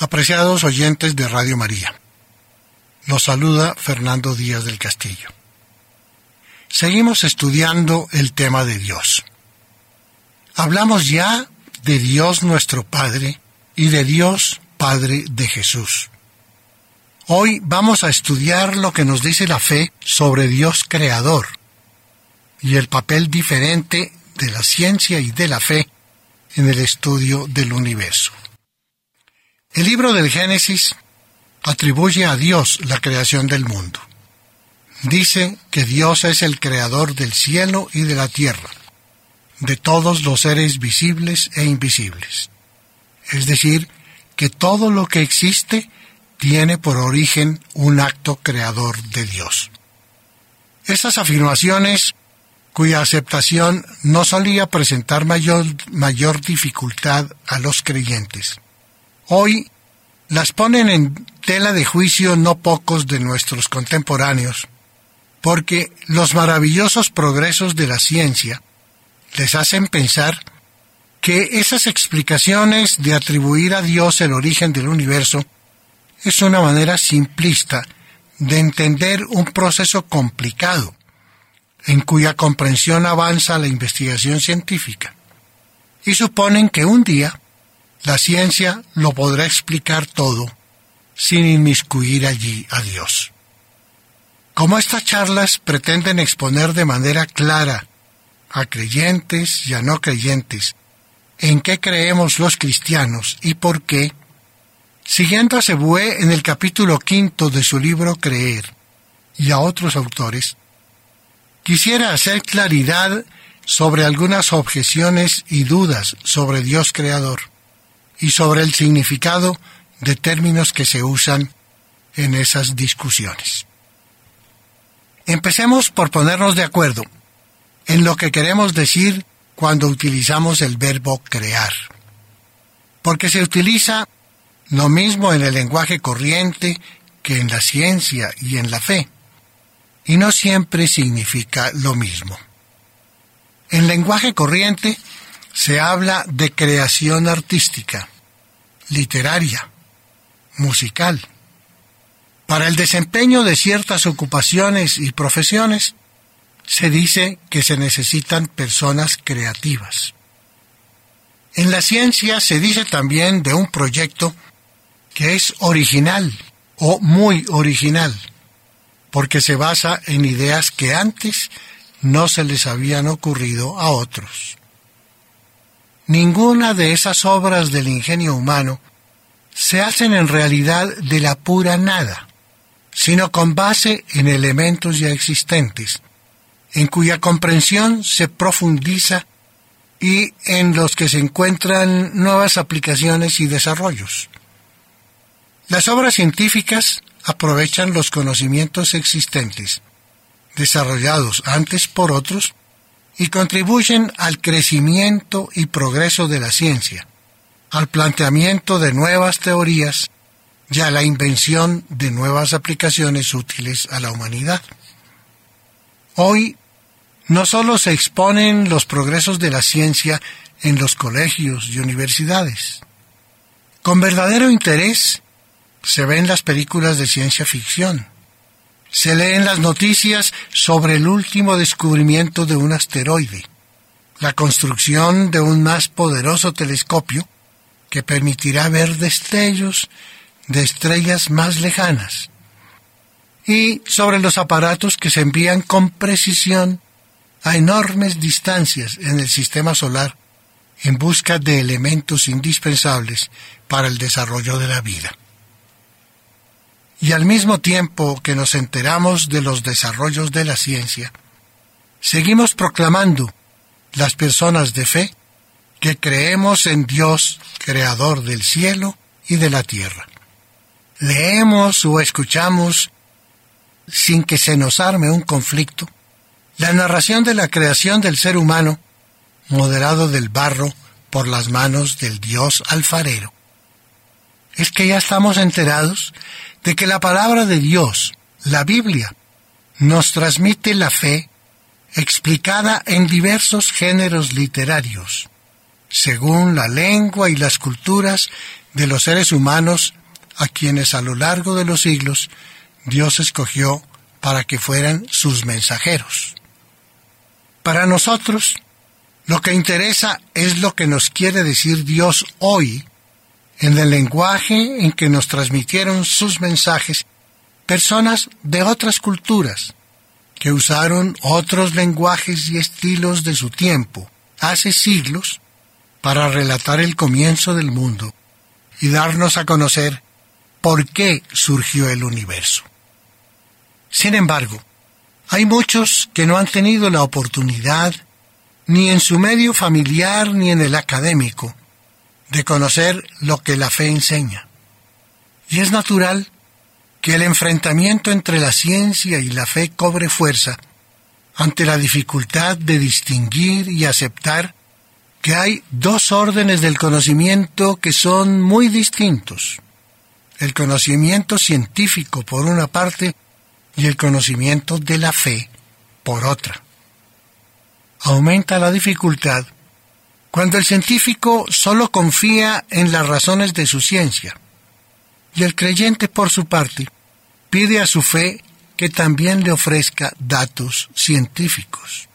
Apreciados oyentes de Radio María, los saluda Fernando Díaz del Castillo. Seguimos estudiando el tema de Dios. Hablamos ya de Dios nuestro Padre y de Dios Padre de Jesús. Hoy vamos a estudiar lo que nos dice la fe sobre Dios Creador y el papel diferente de la ciencia y de la fe en el estudio del universo. El libro del Génesis atribuye a Dios la creación del mundo. Dice que Dios es el creador del cielo y de la tierra, de todos los seres visibles e invisibles. Es decir, que todo lo que existe tiene por origen un acto creador de Dios. Estas afirmaciones, cuya aceptación no solía presentar mayor dificultad a los creyentes, hoy las ponen en tela de juicio no pocos de nuestros contemporáneos, porque los maravillosos progresos de la ciencia les hacen pensar que esas explicaciones de atribuir a Dios el origen del universo es una manera simplista de entender un proceso complicado, en cuya comprensión avanza la investigación científica, y suponen que un día la ciencia lo podrá explicar todo sin inmiscuir allí a Dios. Como estas charlas pretenden exponer de manera clara a creyentes y a no creyentes en qué creemos los cristianos y por qué, siguiendo a Sebué en el capítulo 5 de su libro Creer y a otros autores, quisiera hacer claridad sobre algunas objeciones y dudas sobre Dios Creador y sobre el significado de términos que se usan en esas discusiones. Empecemos por ponernos de acuerdo en lo que queremos decir cuando utilizamos el verbo crear, porque se utiliza lo mismo en el lenguaje corriente que en la ciencia y en la fe, y no siempre significa lo mismo. En lenguaje corriente se habla de creación artística, literaria, musical. Para el desempeño de ciertas ocupaciones y profesiones, se dice que se necesitan personas creativas. En la ciencia se dice también de un proyecto que es original o muy original, porque se basa en ideas que antes no se les habían ocurrido a otros. Ninguna de esas obras del ingenio humano se hacen en realidad de la pura nada, sino con base en elementos ya existentes, en cuya comprensión se profundiza y en los que se encuentran nuevas aplicaciones y desarrollos. Las obras científicas aprovechan los conocimientos existentes, desarrollados antes por otros, y contribuyen al crecimiento y progreso de la ciencia, al planteamiento de nuevas teorías y a la invención de nuevas aplicaciones útiles a la humanidad. Hoy, no solo se exponen los progresos de la ciencia en los colegios y universidades. Con verdadero interés se ven las películas de ciencia ficción. Se leen las noticias sobre el último descubrimiento de un asteroide, la construcción de un más poderoso telescopio que permitirá ver destellos de estrellas más lejanas, y sobre los aparatos que se envían con precisión a enormes distancias en el sistema solar en busca de elementos indispensables para el desarrollo de la vida. Y al mismo tiempo que nos enteramos de los desarrollos de la ciencia, seguimos proclamando, las personas de fe, que creemos en Dios, creador del cielo y de la tierra. Leemos o escuchamos, sin que se nos arme un conflicto, la narración de la creación del ser humano, modelado del barro por las manos del Dios alfarero. Es que ya estamos enterados de que la palabra de Dios, la Biblia, nos transmite la fe explicada en diversos géneros literarios, según la lengua y las culturas de los seres humanos a quienes a lo largo de los siglos Dios escogió para que fueran sus mensajeros. Para nosotros, lo que interesa es lo que nos quiere decir Dios hoy en el lenguaje en que nos transmitieron sus mensajes personas de otras culturas, que usaron otros lenguajes y estilos de su tiempo, hace siglos, para relatar el comienzo del mundo y darnos a conocer por qué surgió el universo. Sin embargo, hay muchos que no han tenido la oportunidad, ni en su medio familiar ni en el académico, de conocer lo que la fe enseña. Y es natural que el enfrentamiento entre la ciencia y la fe cobre fuerza ante la dificultad de distinguir y aceptar que hay dos órdenes del conocimiento que son muy distintos: el conocimiento científico por una parte y el conocimiento de la fe por otra. Aumenta la dificultad cuando el científico solo confía en las razones de su ciencia, y el creyente, por su parte, pide a su fe que también le ofrezca datos científicos.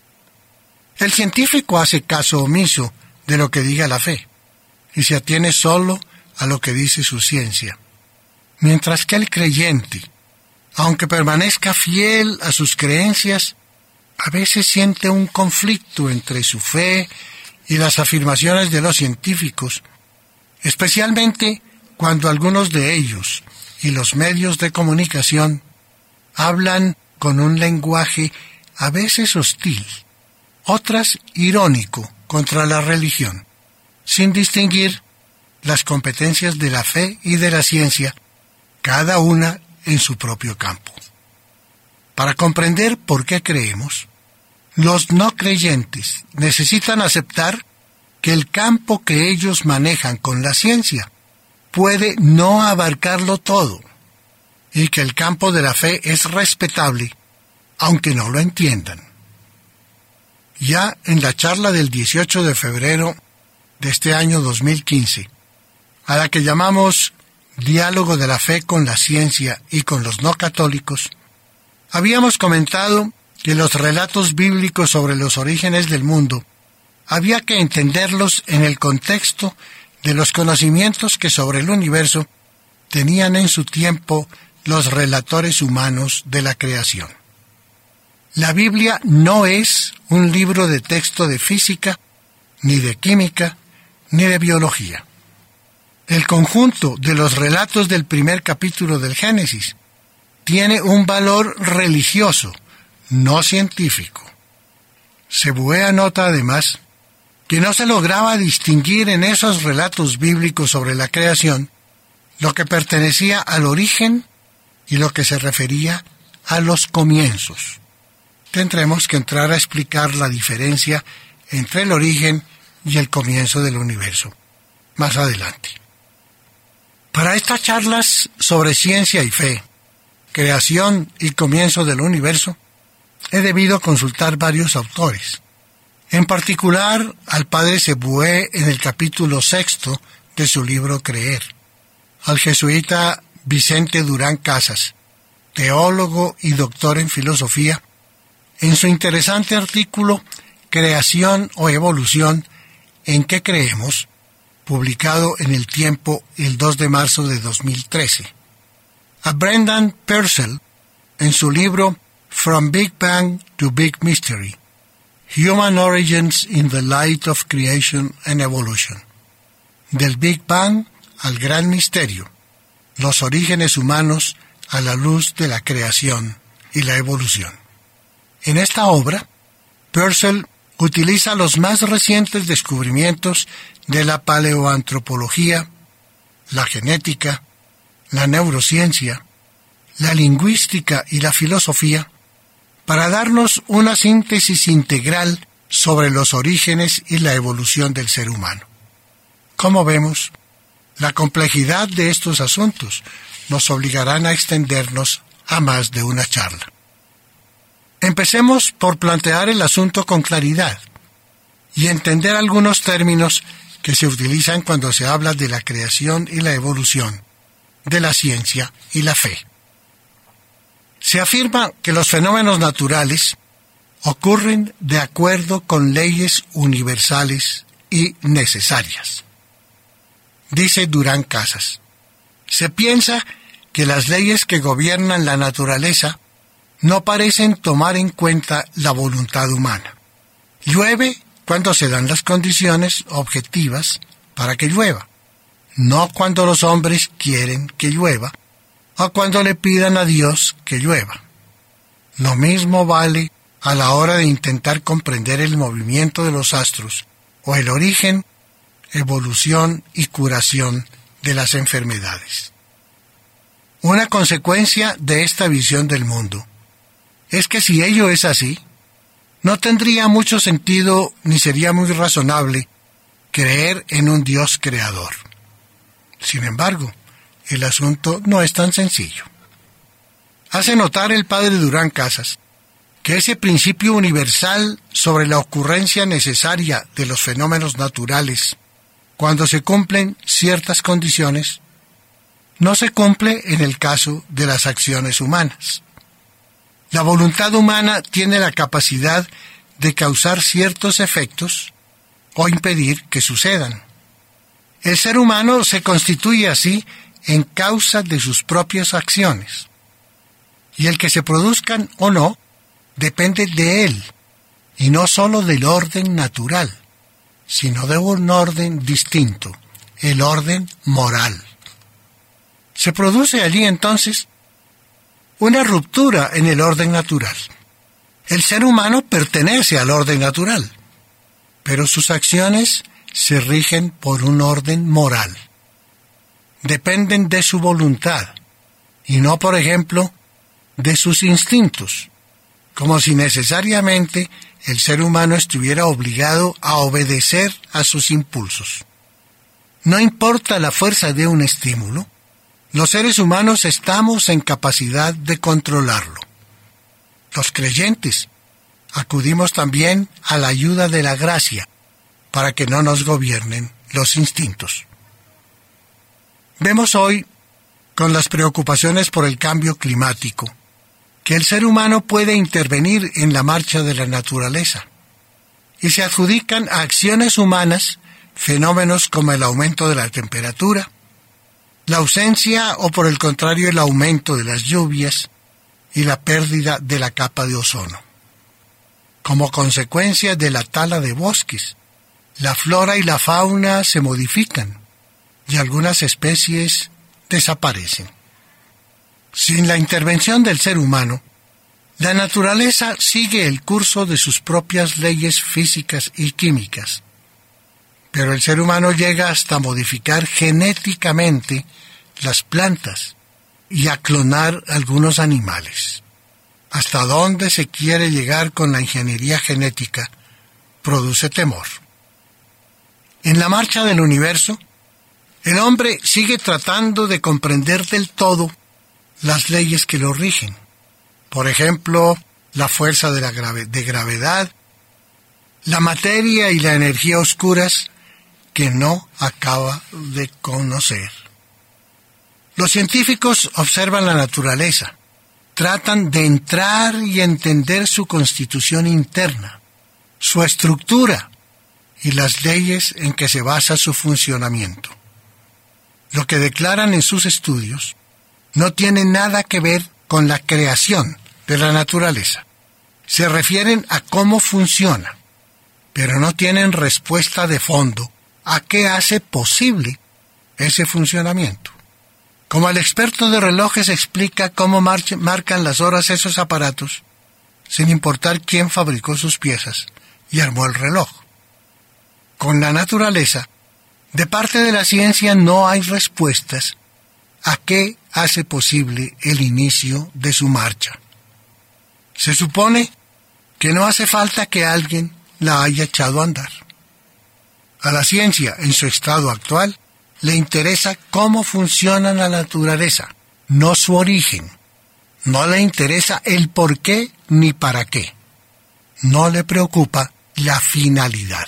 El científico hace caso omiso de lo que diga la fe, y se atiene solo a lo que dice su ciencia, mientras que el creyente, aunque permanezca fiel a sus creencias, a veces siente un conflicto entre su fe y las afirmaciones de los científicos, especialmente cuando algunos de ellos y los medios de comunicación hablan con un lenguaje a veces hostil, otras irónico contra la religión, sin distinguir las competencias de la fe y de la ciencia, cada una en su propio campo. Para comprender por qué creemos, los no creyentes necesitan aceptar que el campo que ellos manejan con la ciencia puede no abarcarlo todo, y que el campo de la fe es respetable, aunque no lo entiendan. Ya en la charla del 18 de febrero de este año 2015, a la que llamamos Diálogo de la Fe con la Ciencia y con los no católicos, habíamos comentado que los relatos bíblicos sobre los orígenes del mundo había que entenderlos en el contexto de los conocimientos que sobre el universo tenían en su tiempo los relatores humanos de la creación. La Biblia no es un libro de texto de física, ni de química, ni de biología. El conjunto de los relatos del primer capítulo del Génesis tiene un valor religioso, no científico. Sebué anota además que no se lograba distinguir en esos relatos bíblicos sobre la creación lo que pertenecía al origen y lo que se refería a los comienzos. Tendremos que entrar a explicar la diferencia entre el origen y el comienzo del universo más adelante. Para estas charlas sobre ciencia y fe, creación y comienzo del universo, he debido consultar varios autores, en particular al padre Sebué en el capítulo 6 de su libro Creer, al jesuita Vicente Durán Casas, teólogo y doctor en filosofía, en su interesante artículo Creación o Evolución, ¿en qué creemos?, publicado en El Tiempo el 2 de marzo de 2013. A Brendan Purcell, en su libro From Big Bang to Big Mystery, Human Origins in the Light of Creation and Evolution. Del Big Bang al Gran Misterio, los orígenes humanos a la luz de la creación y la evolución. En esta obra, Purcell utiliza los más recientes descubrimientos de la paleoantropología, la genética, la neurociencia, la lingüística y la filosofía para darnos una síntesis integral sobre los orígenes y la evolución del ser humano. Como vemos, la complejidad de estos asuntos nos obligarán a extendernos a más de una charla. Empecemos por plantear el asunto con claridad y entender algunos términos que se utilizan cuando se habla de la creación y la evolución, de la ciencia y la fe. Se afirma que los fenómenos naturales ocurren de acuerdo con leyes universales y necesarias. Dice Durán Casas, se piensa que las leyes que gobiernan la naturaleza no parecen tomar en cuenta la voluntad humana. Llueve cuando se dan las condiciones objetivas para que llueva, no cuando los hombres quieren que llueva o cuando le pidan a Dios que llueva. Lo mismo vale a la hora de intentar comprender el movimiento de los astros o el origen, evolución y curación de las enfermedades. Una consecuencia de esta visión del mundo es que si ello es así, no tendría mucho sentido ni sería muy razonable creer en un Dios creador. Sin embargo, el asunto no es tan sencillo. Hace notar el padre Durán Casas que ese principio universal sobre la ocurrencia necesaria de los fenómenos naturales, cuando se cumplen ciertas condiciones, no se cumple en el caso de las acciones humanas. La voluntad humana tiene la capacidad de causar ciertos efectos o impedir que sucedan. El ser humano se constituye así en causa de sus propias acciones, y el que se produzcan o no depende de él, y no sólo del orden natural, sino de un orden distinto, el orden moral. Se produce allí entonces una ruptura en el orden natural. El ser humano pertenece al orden natural, pero sus acciones se rigen por un orden moral. Dependen de su voluntad, y no, por ejemplo, de sus instintos, como si necesariamente el ser humano estuviera obligado a obedecer a sus impulsos. No importa la fuerza de un estímulo, los seres humanos estamos en capacidad de controlarlo. Los creyentes acudimos también a la ayuda de la gracia para que no nos gobiernen los instintos. Vemos hoy, con las preocupaciones por el cambio climático, que el ser humano puede intervenir en la marcha de la naturaleza, y se adjudican a acciones humanas fenómenos como el aumento de la temperatura, la ausencia o por el contrario el aumento de las lluvias y la pérdida de la capa de ozono. Como consecuencia de la tala de bosques, la flora y la fauna se modifican y algunas especies desaparecen. Sin la intervención del ser humano, la naturaleza sigue el curso de sus propias leyes físicas y químicas, pero el ser humano llega hasta modificar genéticamente las plantas y a clonar algunos animales. Hasta dónde se quiere llegar con la ingeniería genética produce temor. En la marcha del universo, el hombre sigue tratando de comprender del todo las leyes que lo rigen. Por ejemplo, la fuerza de gravedad, la materia y la energía oscuras que no acaba de conocer. Los científicos observan la naturaleza, tratan de entrar y entender su constitución interna, su estructura y las leyes en que se basa su funcionamiento. Lo que declaran en sus estudios no tiene nada que ver con la creación de la naturaleza. Se refieren a cómo funciona, pero no tienen respuesta de fondo a qué hace posible ese funcionamiento. Como el experto de relojes explica cómo marcan las horas esos aparatos, sin importar quién fabricó sus piezas y armó el reloj. Con la naturaleza, de parte de la ciencia no hay respuestas a qué hace posible el inicio de su marcha. Se supone que no hace falta que alguien la haya echado a andar. A la ciencia, en su estado actual, le interesa cómo funciona la naturaleza, no su origen. No le interesa el por qué ni para qué. No le preocupa la finalidad.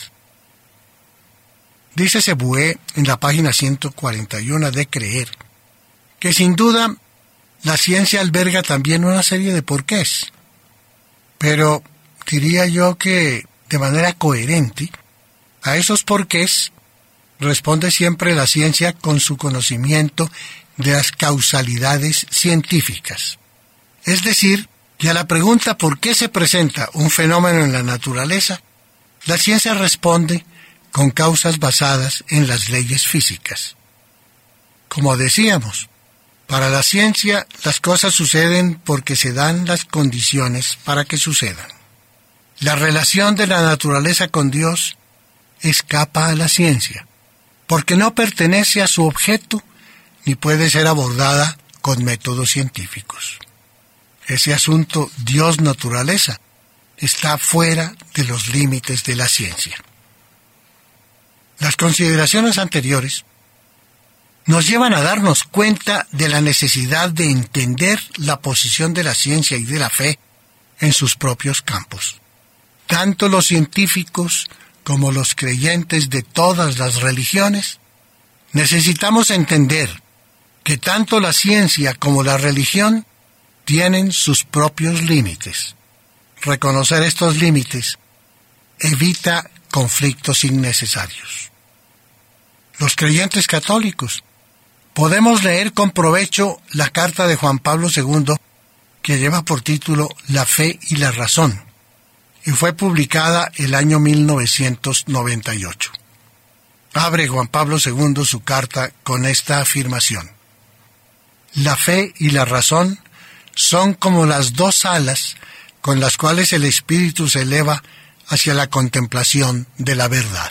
Dice Sebué en la página 141 de Creer, que sin duda la ciencia alberga también una serie de porqués. Pero diría yo que de manera coherente a esos porqués responde siempre la ciencia con su conocimiento de las causalidades científicas. Es decir, que a la pregunta ¿por qué se presenta un fenómeno en la naturaleza?, la ciencia responde con causas basadas en las leyes físicas. Como decíamos, para la ciencia las cosas suceden porque se dan las condiciones para que sucedan. La relación de la naturaleza con Dios escapa a la ciencia, porque no pertenece a su objeto ni puede ser abordada con métodos científicos. Ese asunto Dios-naturaleza está fuera de los límites de la ciencia. Las consideraciones anteriores nos llevan a darnos cuenta de la necesidad de entender la posición de la ciencia y de la fe en sus propios campos. Tanto los científicos como los creyentes de todas las religiones necesitamos entender que tanto la ciencia como la religión tienen sus propios límites. Reconocer estos límites evita conflictos innecesarios. Los creyentes católicos podemos leer con provecho la carta de Juan Pablo II que lleva por título La fe y la razón y fue publicada el año 1998. Abre Juan Pablo II su carta con esta afirmación: la fe y la razón son como las dos alas con las cuales el espíritu se eleva hacia la contemplación de la verdad.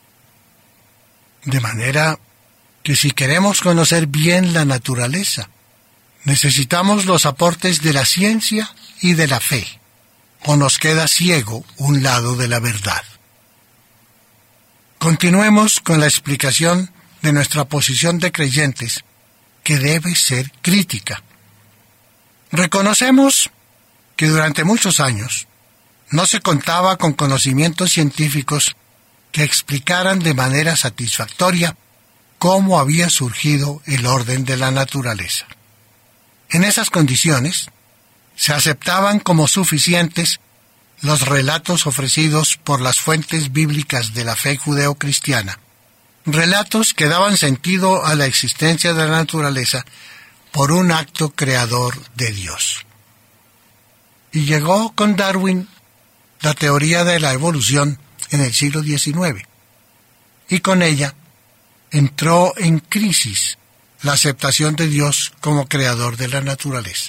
De manera que si queremos conocer bien la naturaleza, necesitamos los aportes de la ciencia y de la fe, o nos queda ciego un lado de la verdad. Continuemos con la explicación de nuestra posición de creyentes, que debe ser crítica. Reconocemos que durante muchos años no se contaba con conocimientos científicos que explicaran de manera satisfactoria cómo había surgido el orden de la naturaleza. En esas condiciones, se aceptaban como suficientes los relatos ofrecidos por las fuentes bíblicas de la fe judeocristiana, relatos que daban sentido a la existencia de la naturaleza por un acto creador de Dios. Y llegó con Darwin la teoría de la evolución en el siglo XIX, y con ella entró en crisis la aceptación de Dios como creador de la naturaleza.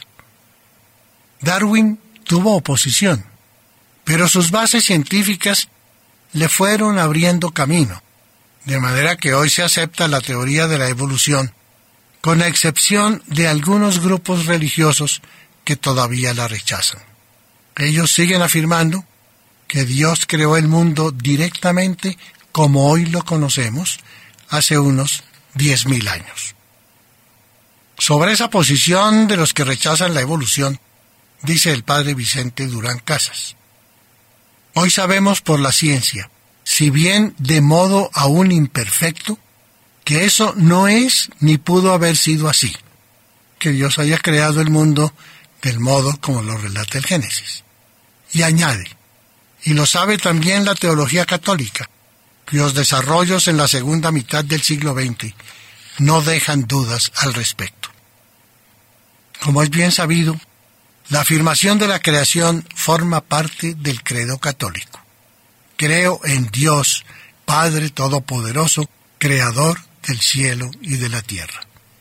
Darwin tuvo oposición, pero sus bases científicas le fueron abriendo camino, de manera que hoy se acepta la teoría de la evolución, con la excepción de algunos grupos religiosos que todavía la rechazan. Ellos siguen afirmando que Dios creó el mundo directamente como hoy lo conocemos, hace unos 10.000 años. Sobre esa posición de los que rechazan la evolución, dice el padre Vicente Durán Casas: hoy sabemos por la ciencia, si bien de modo aún imperfecto, que eso no es ni pudo haber sido así, que Dios haya creado el mundo del modo como lo relata el Génesis. Y añade, y lo sabe también la teología católica, cuyos desarrollos en la segunda mitad del siglo XX no dejan dudas al respecto. Como es bien sabido, la afirmación de la creación forma parte del credo católico. Creo en Dios, Padre Todopoderoso, Creador del cielo y de la tierra.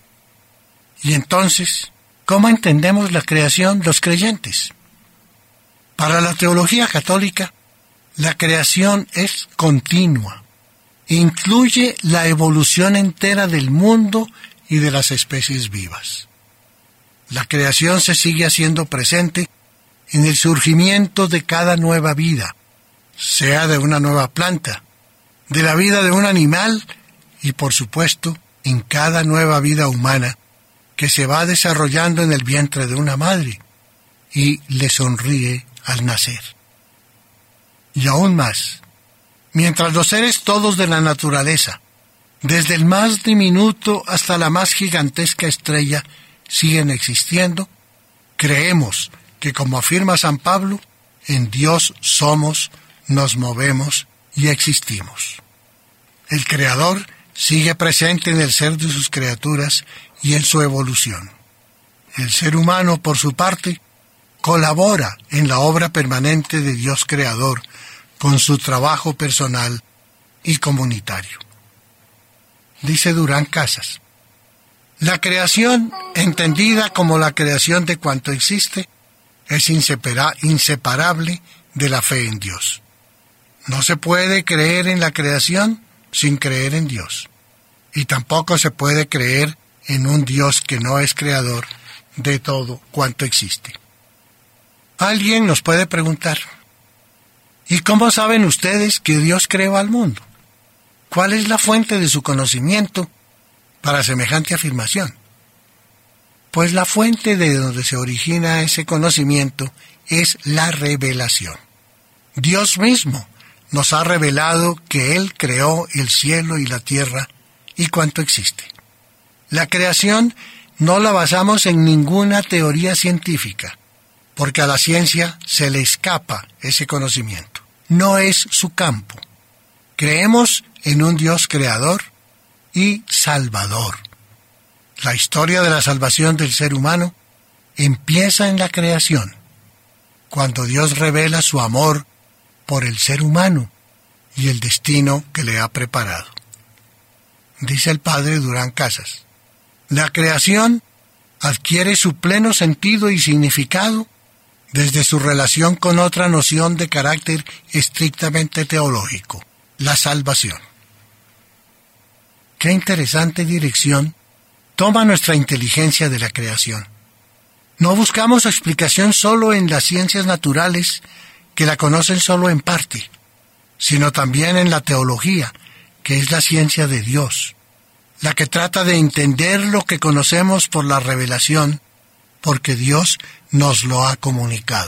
Y entonces, ¿cómo entendemos la creación los creyentes? Para la teología católica, la creación es continua. Incluye la evolución entera del mundo y de las especies vivas. La creación se sigue haciendo presente en el surgimiento de cada nueva vida, sea de una nueva planta, de la vida de un animal y, por supuesto, en cada nueva vida humana que se va desarrollando en el vientre de una madre y le sonríe al nacer. Y aún más, mientras los seres todos de la naturaleza desde el más diminuto hasta la más gigantesca estrella, siguen existiendo, creemos que, como afirma San Pablo, en Dios somos, nos movemos y existimos. El Creador sigue presente en el ser de sus criaturas y en su evolución. El ser humano, por su parte, colabora en la obra permanente de Dios Creador con su trabajo personal y comunitario. Dice Durán Casas: la creación, entendida como la creación de cuanto existe, es inseparable de la fe en Dios. No se puede creer en la creación sin creer en Dios, y tampoco se puede creer en un Dios que no es creador de todo cuanto existe. Alguien nos puede preguntar: ¿y cómo saben ustedes que Dios creó al mundo? ¿Cuál es la fuente de su conocimiento para semejante afirmación? Pues la fuente de donde se origina ese conocimiento es la revelación. Dios mismo nos ha revelado que Él creó el cielo y la tierra y cuanto existe. La creación no la basamos en ninguna teoría científica, porque a la ciencia se le escapa ese conocimiento. No es su campo. Creemos en un Dios creador y salvador. La historia de la salvación del ser humano empieza en la creación, cuando Dios revela su amor por el ser humano y el destino que le ha preparado. Dice el padre Durán Casas: la creación adquiere su pleno sentido y significado desde su relación con otra noción de carácter estrictamente teológico, la salvación. Qué interesante dirección toma nuestra inteligencia de la creación. No buscamos explicación solo en las ciencias naturales, que la conocen solo en parte, sino también en la teología, que es la ciencia de Dios, la que trata de entender lo que conocemos por la revelación, porque Dios nos lo ha comunicado.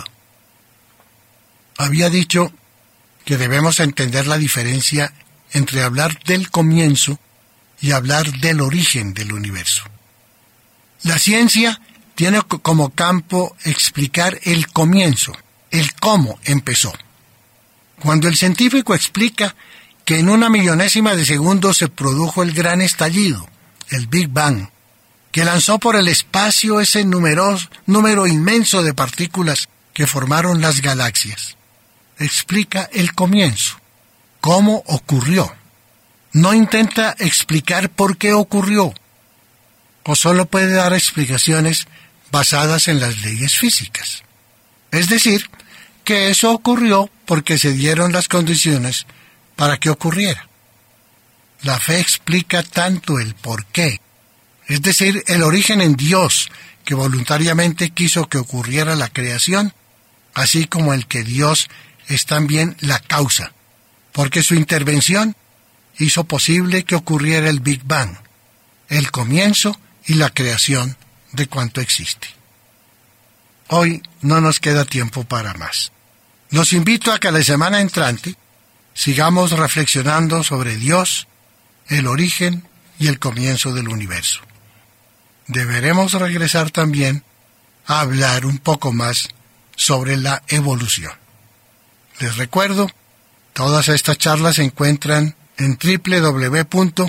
Había dicho que debemos entender la diferencia entre hablar del comienzo y hablar del origen del universo. La ciencia tiene como campo explicar el comienzo, el cómo empezó. Cuando el científico explica que en 1/1000ª de segundo se produjo el gran estallido, el Big Bang, que lanzó por el espacio ese número inmenso de partículas que formaron las galaxias, explica el comienzo, cómo ocurrió. No intenta explicar por qué ocurrió, o solo puede dar explicaciones basadas en las leyes físicas. Es decir, que eso ocurrió porque se dieron las condiciones para que ocurriera. La fe explica tanto el por qué, es decir, el origen en Dios, que voluntariamente quiso que ocurriera la creación, así como el que Dios es también la causa, porque su intervención hizo posible que ocurriera el Big Bang, el comienzo y la creación de cuanto existe. Hoy no nos queda tiempo para más. Los invito a que la semana entrante sigamos reflexionando sobre Dios, el origen y el comienzo del universo. Deberemos regresar también a hablar un poco más sobre la evolución. Les recuerdo, todas estas charlas se encuentran en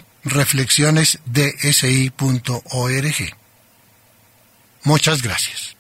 www.reflexionesdsi.org. Muchas gracias.